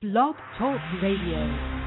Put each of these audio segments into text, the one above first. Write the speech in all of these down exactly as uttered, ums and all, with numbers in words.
Blog Talk Radio.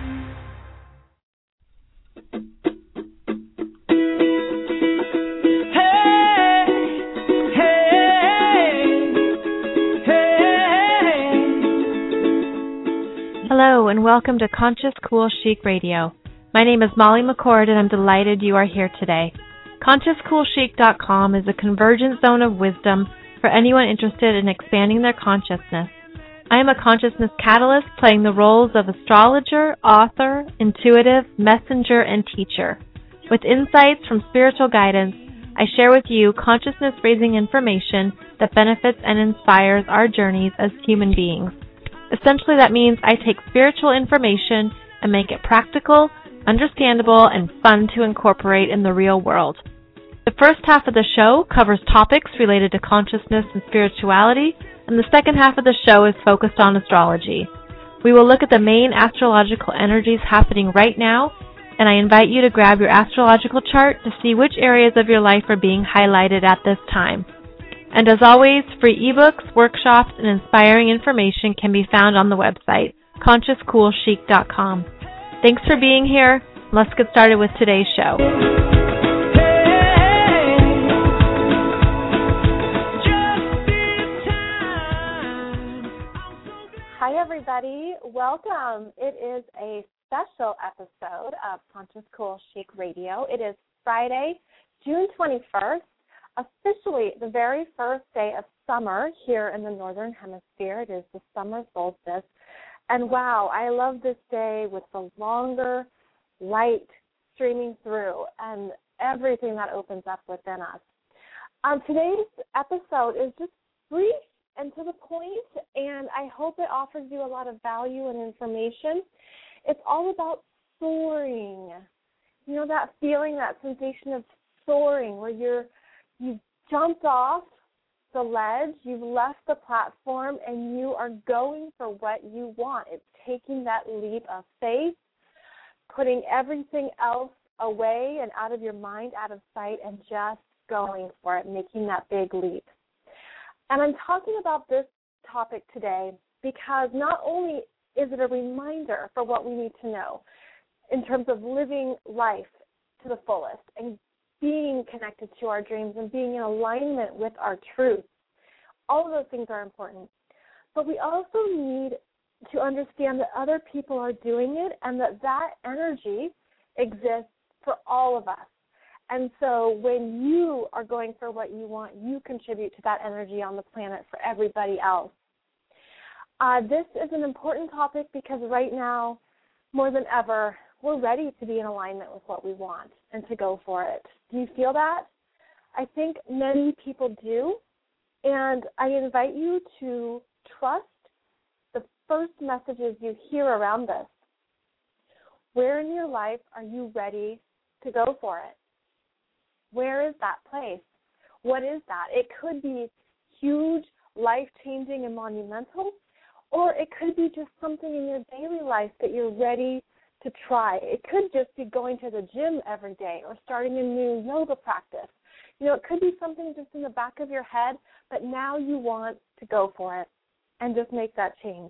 Hello and welcome to Conscious Cool Chic Radio. My name is Molly McCord and I'm delighted you are here today. Conscious Cool Chic dot com is a convergent zone of wisdom for anyone interested in expanding their consciousness. I am a consciousness catalyst playing the roles of astrologer, author, intuitive, messenger, and teacher. With insights from spiritual guidance, I share with you consciousness-raising information that benefits and inspires our journeys as human beings. Essentially, that means I take spiritual information and make it practical, understandable, and fun to incorporate in the real world. The first half of the show covers topics related to consciousness and spirituality, and the second half of the show is focused on astrology. We will look at the main astrological energies happening right now, and I invite you to grab your astrological chart to see which areas of your life are being highlighted at this time. And as always, free ebooks, workshops, and inspiring information can be found on the website, Conscious Cool Chic dot com. Thanks for being here. Let's get started with today's show. Hi, everybody. Welcome. It is a special episode of Conscious Cool Chic Radio. It is Friday, June twenty-first, officially the very first day of summer here in the Northern Hemisphere. It is the summer solstice. And wow, I love this day with the longer light streaming through and everything that opens up within us. Um, today's episode is just brief and to the point, and I hope it offers you a lot of value and information. It's all about soaring. You know that feeling, that sensation of soaring where you're, you've jumped off the ledge, you've left the platform, and you are going for what you want. It's taking that leap of faith, putting everything else away and out of your mind, out of sight, and just going for it, making that big leap. And I'm talking about this topic today because not only is it a reminder for what we need to know in terms of living life to the fullest and being connected to our dreams and being in alignment with our truth. All of those things are important. But we also need to understand that other people are doing it and that that energy exists for all of us. And so when you are going for what you want, you contribute to that energy on the planet for everybody else. Uh, this is an important topic because right now, more than ever, we're ready to be in alignment with what we want and to go for it. Do you feel that? I think many people do, and I invite you to trust the first messages you hear around this. Where in your life are you ready to go for it? Where is that place? What is that? It could be huge, life-changing, and monumental, or it could be just something in your daily life that you're ready to try. It could just be going to the gym every day or starting a new yoga practice. You know, it could be something just in the back of your head, but now you want to go for it and just make that change.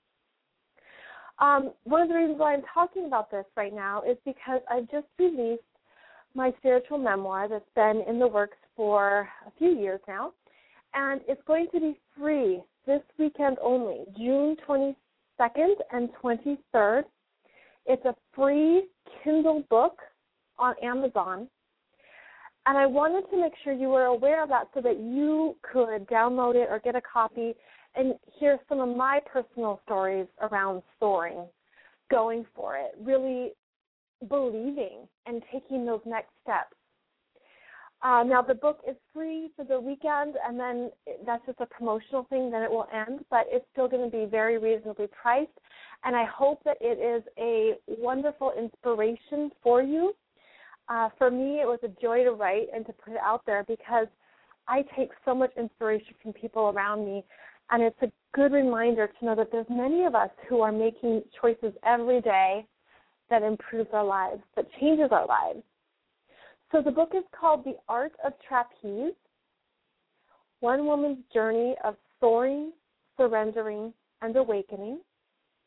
Um, one of the reasons why I'm talking about this right now is because I've just released my spiritual memoir that's been in the works for a few years now, and it's going to be free this weekend only, June twenty-second and twenty-third. It's a free Kindle book on Amazon, and I wanted to make sure you were aware of that so that you could download it or get a copy and hear some of my personal stories around soaring, going for it, really believing and taking those next steps. Uh, now, the book is free for the weekend, and then that's just a promotional thing, then it will end, but it's still going to be very reasonably priced, and I hope that it is a wonderful inspiration for you. Uh, for me, it was a joy to write and to put it out there because I take so much inspiration from people around me, and it's a good reminder to know that there's many of us who are making choices every day that improves our lives, that changes our lives. So the book is called The Art of Trapeze, One Woman's Journey of Soaring, Surrendering, and Awakening.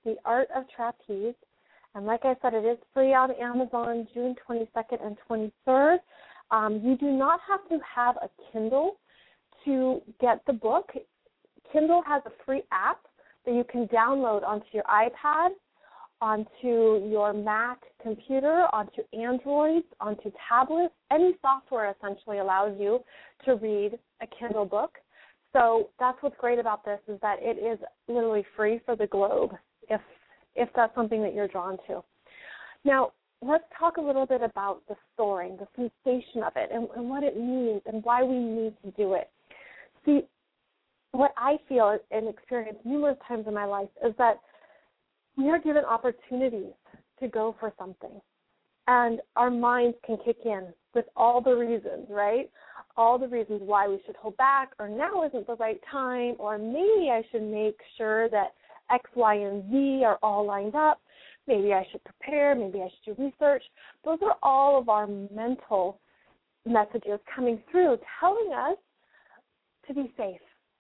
The Art of Trapeze. And like I said, it is free on Amazon June twenty-second and twenty-third. Um, you do not have to have a Kindle to get the book. Kindle has a free app that you can download onto your iPad, onto your Mac computer, onto Android, onto tablets. Any software essentially allows you to read a Kindle book. So that's what's great about this, is that it is literally free for the globe if if that's something that you're drawn to. Now, let's talk a little bit about the soaring, the sensation of it, and, and what it means and why we need to do it. See, what I feel and experience numerous times in my life is that we are given opportunities to go for something, and our minds can kick in with all the reasons, right? All the reasons why we should hold back, or now isn't the right time, or maybe I should make sure that X, Y, and Z are all lined up. Maybe I should prepare. Maybe I should do research. Those are all of our mental messages coming through, telling us to be safe,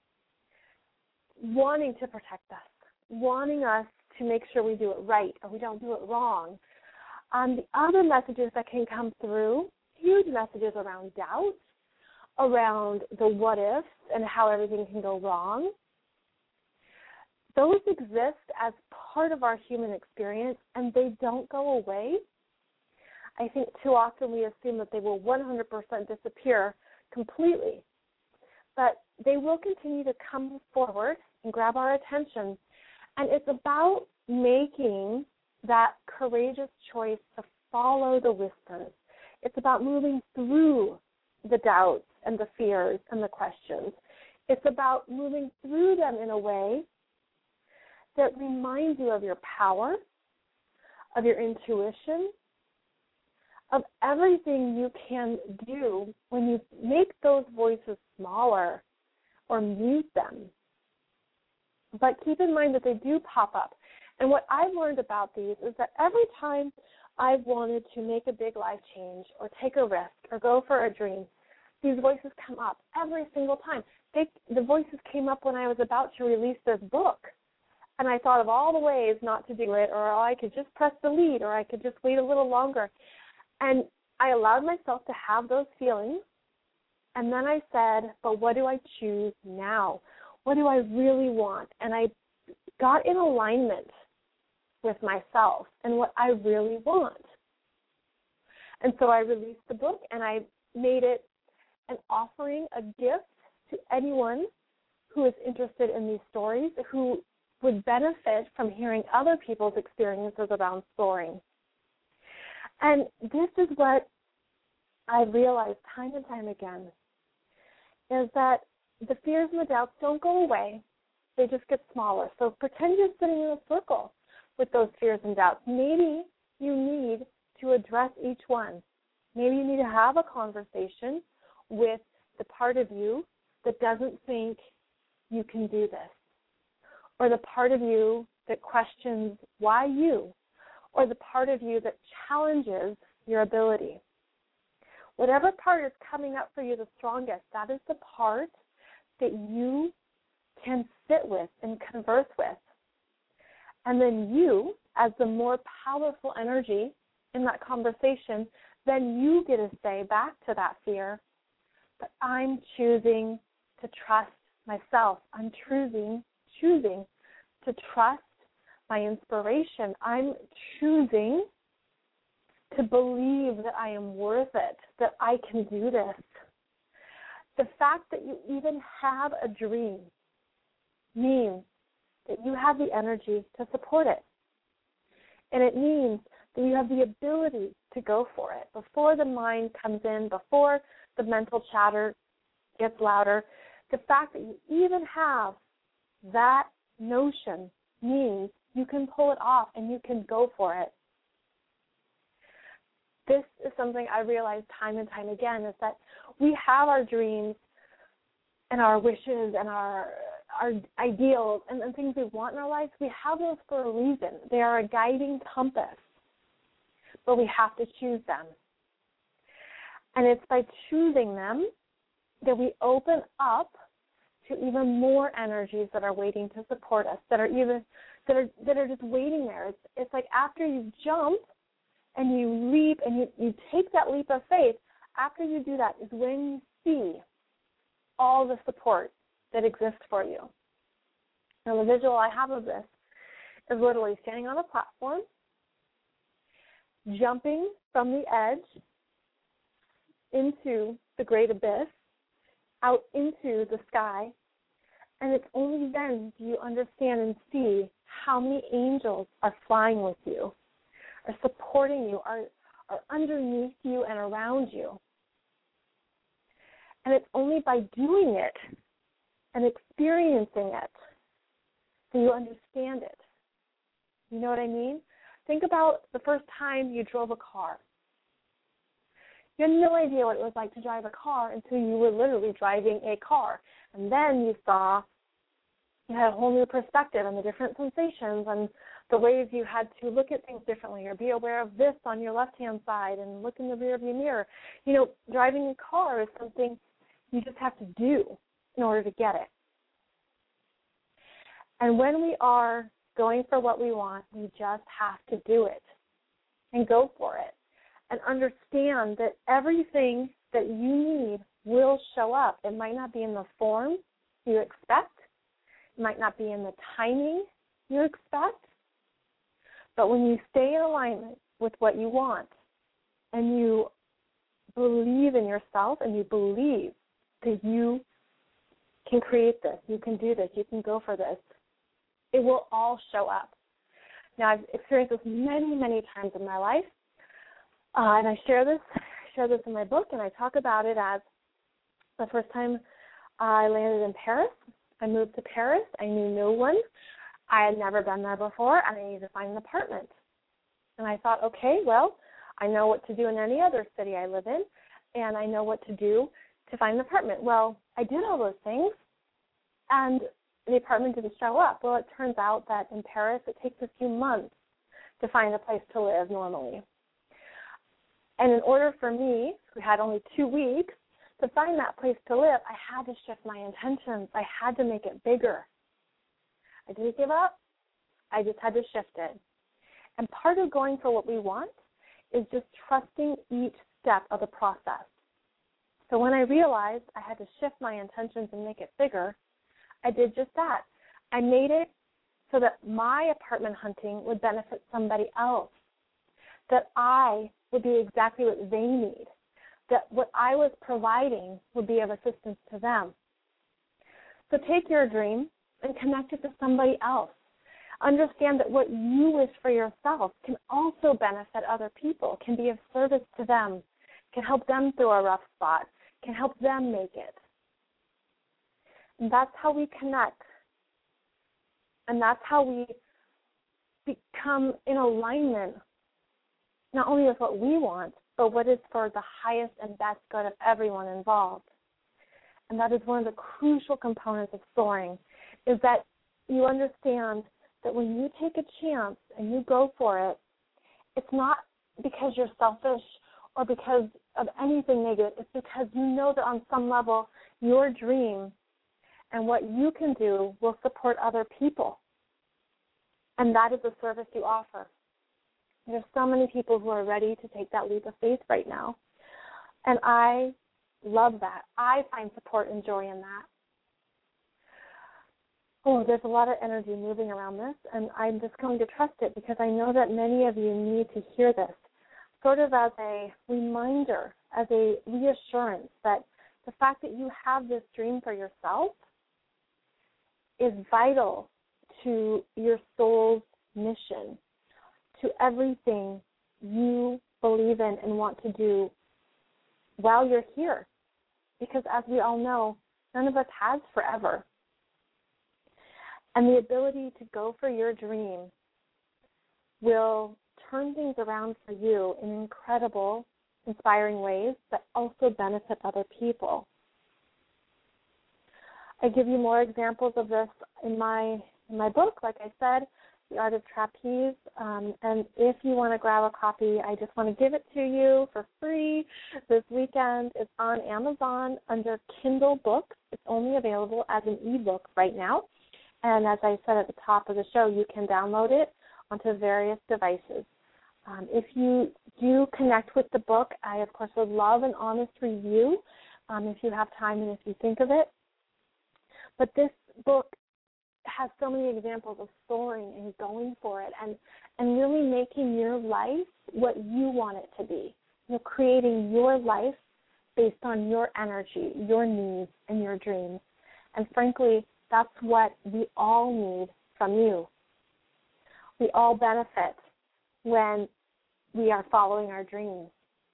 wanting to protect us, wanting us to make sure we do it right or we don't do it wrong. Um, the other messages that can come through, huge messages around doubt, around the what ifs and how everything can go wrong. Those exist as part of our human experience, and they don't go away. I think too often we assume that they will one hundred percent disappear completely, but they will continue to come forward and grab our attention, and it's about making that courageous choice to follow the whispers. It's about moving through the doubts and the fears and the questions. It's about moving through them in a way that reminds you of your power, of your intuition, of everything you can do when you make those voices smaller or mute them. But keep in mind that they do pop up. And what I've learned about these is that every time I've wanted to make a big life change or take a risk or go for a dream, these voices come up every single time. They, the voices came up when I was about to release this book. And I thought of all the ways not to do it, or oh, I could just press delete, or I could just wait a little longer. And I allowed myself to have those feelings. And then I said, but what do I choose now? What do I really want? And I got in alignment with myself and what I really want. And so I released the book, and I made it an offering, a gift to anyone who is interested in these stories, who would benefit from hearing other people's experiences around soaring. And this is what I realized time and time again, is that the fears and the doubts don't go away. They just get smaller. So pretend you're sitting in a circle with those fears and doubts. Maybe you need to address each one. Maybe you need to have a conversation with the part of you that doesn't think you can do this, or the part of you that questions why you, or the part of you that challenges your ability. Whatever part is coming up for you the strongest, that is the part that you can sit with and converse with. And then you, as the more powerful energy in that conversation, then you get to say back to that fear, but I'm choosing to trust myself. I'm choosing, choosing to trust my inspiration. I'm choosing to believe that I am worth it, that I can do this. The fact that you even have a dream means that you have the energy to support it. And it means that you have the ability to go for it before the mind comes in, before the mental chatter gets louder. The fact that you even have that notion means you can pull it off and you can go for it. This is something I realized time and time again, is that we have our dreams and our wishes and our our ideals and, and things we want in our lives. We have those for a reason. They are a guiding compass, but we have to choose them. And it's by choosing them that we open up to even more energies that are waiting to support us, that are even that are that are just waiting there. It's it's like after you jump and you leap and you, you take that leap of faith, after you do that is when you see all the support that exists for you. Now the visual I have of this is literally standing on a platform, jumping from the edge into the great abyss, out into the sky, and it's only then do you understand and see how many angels are flying with you, are supporting you, are, are underneath you and around you. And it's only by doing it and experiencing it that you understand it. You know what I mean? Think about the first time you drove a car. You had no idea what it was like to drive a car until you were literally driving a car. And then you saw, you had a whole new perspective and the different sensations and the ways you had to look at things differently or be aware of this on your left-hand side and look in the rearview mirror. You know, driving a car is something you just have to do in order to get it. And when we are going for what we want, we just have to do it and go for it and understand that everything that you need will show up. It might not be in the form you expect. It might not be in the timing you expect. But when you stay in alignment with what you want and you believe in yourself and you believe that you can create this, you can do this, you can go for this, it will all show up. Now, I've experienced this many, many times in my life, uh, and I share this, share this in my book, and I talk about it as the first time I landed in Paris. I moved to Paris. I knew no one. I had never been there before, and I needed to find an apartment. And I thought, okay, well, I know what to do in any other city I live in, and I know what to do to find an apartment. Well, I did all those things, and the apartment didn't show up. Well, it turns out that in Paris it takes a few months to find a place to live normally. And in order for me, who had only two weeks, to find that place to live, I had to shift my intentions. I had to make it bigger. I didn't give up. I just had to shift it. And part of going for what we want is just trusting each step of the process. So when I realized I had to shift my intentions and make it bigger, I did just that. I made it so that my apartment hunting would benefit somebody else, that I would be exactly what they need, that what I was providing would be of assistance to them. So take your dream and connect it to somebody else. Understand that what you wish for yourself can also benefit other people, can be of service to them, can help them through a rough spot, can help them make it. And that's how we connect. And that's how we become in alignment, not only with what we want, but what is for the highest and best good of everyone involved. And that is one of the crucial components of soaring, is that you understand that when you take a chance and you go for it, it's not because you're selfish or because of anything negative. It's because you know that on some level your dream and what you can do will support other people. And that is the service you offer. There's so many people who are ready to take that leap of faith right now. And I love that. I find support and joy in that. Oh, there's a lot of energy moving around this, and I'm just going to trust it because I know that many of you need to hear this, sort of as a reminder, as a reassurance that the fact that you have this dream for yourself is vital to your soul's mission, to everything you believe in and want to do while you're here. Because as we all know, none of us has forever. And the ability to go for your dream will turn things around for you in incredible, inspiring ways that also benefit other people. I give you more examples of this in my in my book, like I said, The Art of Trapeze. Um, and if you want to grab a copy, I just want to give it to you for free this weekend. It's on Amazon under Kindle Books. It's only available as an ebook right now. And as I said at the top of the show, you can download it onto various devices. Um, if you do connect with the book, I, of course, would love an honest review um, if you have time and if you think of it. But this book has so many examples of soaring and going for it and, and really making your life what you want it to be. You know, creating your life based on your energy, your needs, and your dreams. And frankly, that's what we all need from you. We all benefit when we are following our dreams.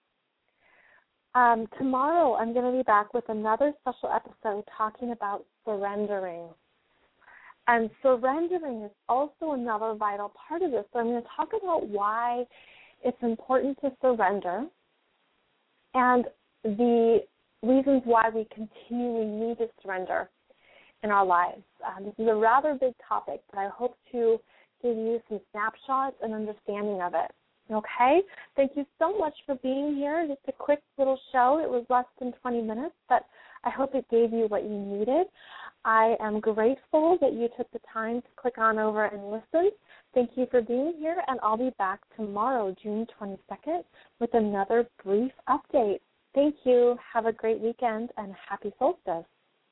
Um, tomorrow, I'm going to be back with another special episode talking about surrendering. And surrendering is also another vital part of this. So I'm going to talk about why it's important to surrender and the reasons why we continually need to surrender in our lives. Um, this is a rather big topic, but I hope to give you some snapshots and understanding of it. Okay? Thank you so much for being here. Just a quick little show. It was less than twenty minutes, but I hope it gave you what you needed. I am grateful that you took the time to click on over and listen. Thank you for being here, and I'll be back tomorrow, June twenty-second, with another brief update. Thank you. Have a great weekend, and happy solstice.